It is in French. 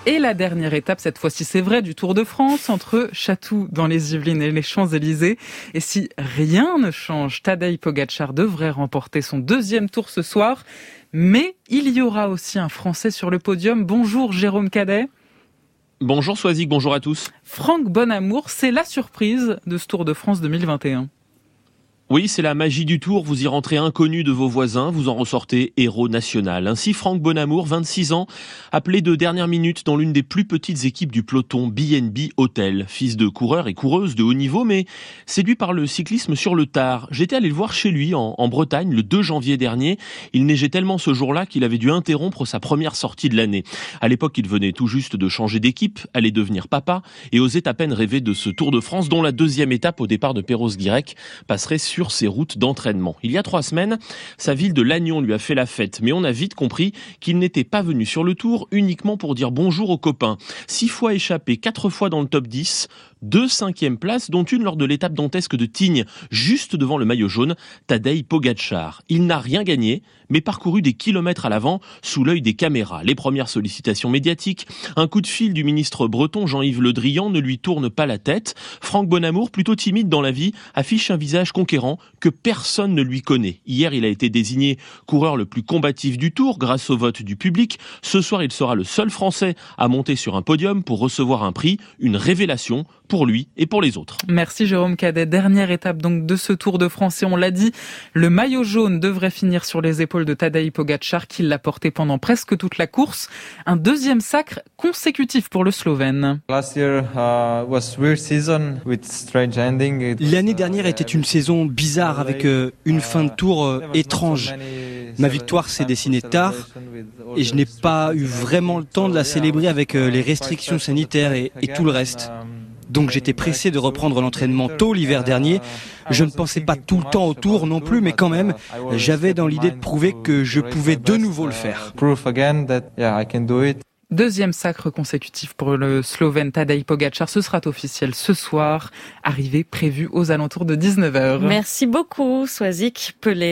Et la dernière étape, cette fois-ci c'est vrai, du Tour de France, entre Chatou dans les Yvelines et les Champs-Élysées. Et si rien ne change, Tadej Pogačar devrait remporter son deuxième tour ce soir. Mais il y aura aussi un Français sur le podium. Bonjour Jérôme Cadet. Bonjour Soazic, bonjour à tous. Franck Bonamour, c'est la surprise de ce Tour de France 2021. Oui, c'est la magie du Tour, vous y rentrez inconnu de vos voisins, vous en ressortez héros national. Ainsi, Franck Bonamour, 26 ans, appelé de dernière minute dans l'une des plus petites équipes du peloton BNB Hotel. Fils de coureur et coureuse de haut niveau, mais séduit par le cyclisme sur le tard. J'étais allé le voir chez lui en Bretagne le 2 janvier dernier. Il neigeait tellement ce jour-là qu'il avait dû interrompre sa première sortie de l'année. À l'époque, il venait tout juste de changer d'équipe, allait devenir papa et osait à peine rêver de ce Tour de France dont la deuxième étape au départ de Perros-Guirec passerait sur ses routes d'entraînement. Il y a 3 semaines, sa ville de Lannion lui a fait la fête, mais on a vite compris qu'il n'était pas venu sur le Tour uniquement pour dire bonjour aux copains. 6 fois échappé, 4 fois dans le top 10, 2 5e places, dont une lors de l'étape dantesque de Tignes, juste devant le maillot jaune, Tadej Pogačar. Il n'a rien gagné, mais parcouru des kilomètres à l'avant, sous l'œil des caméras. Les premières sollicitations médiatiques, un coup de fil du ministre breton Jean-Yves Le Drian ne lui tourne pas la tête. Franck Bonamour, plutôt timide dans la vie, affiche un visage conquérant que personne ne lui connaît. Hier, il a été désigné coureur le plus combatif du Tour grâce au vote du public. Ce soir, il sera le seul Français à monter sur un podium pour recevoir un prix, une révélation pour lui et pour les autres. Merci Jérôme Cadet. Dernière étape donc de ce Tour de France et on l'a dit, le maillot jaune devrait finir sur les épaules de Tadej Pogačar qui l'a porté pendant presque toute la course. Un deuxième sacre consécutif pour le Slovène. L'année dernière était une saison bizarre avec une fin de tour étrange. Ma victoire s'est dessinée tard et je n'ai pas eu vraiment le temps de la célébrer avec les restrictions sanitaires et tout le reste. Donc j'étais pressé de reprendre l'entraînement tôt l'hiver dernier. Je ne pensais pas tout le temps au Tour non plus, mais quand même, j'avais dans l'idée de prouver que je pouvais de nouveau le faire. Deuxième sacre consécutif pour le Slovène Tadej Pogačar. Ce sera officiel ce soir. Arrivée prévue aux alentours de 19h. Merci beaucoup, Soazic Pelé.